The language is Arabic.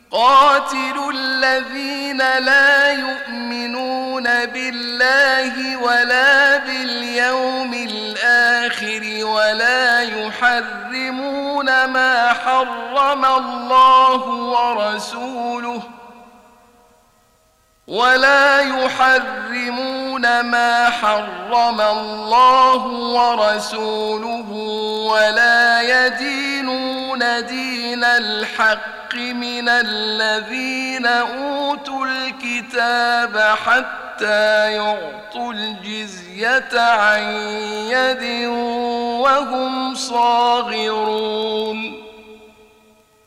قاتلوا الذين لا يؤمنون بالله ولا باليوم الآخر ولا يحرمون ما حرم الله ورسوله ولا يدينون دين الحق من الذين أوتوا الكتاب حتى يعطوا الجزية عن يد وهم صاغرون.